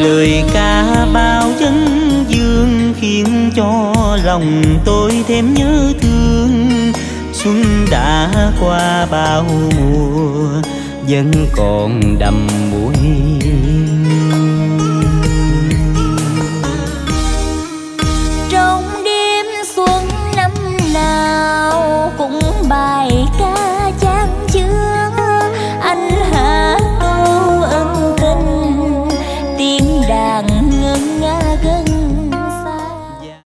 Lời ca bao dân dương khiến cho lòng tôi thêm nhớ thương. Xuân đã qua bao mùa vẫn còn đậm mùi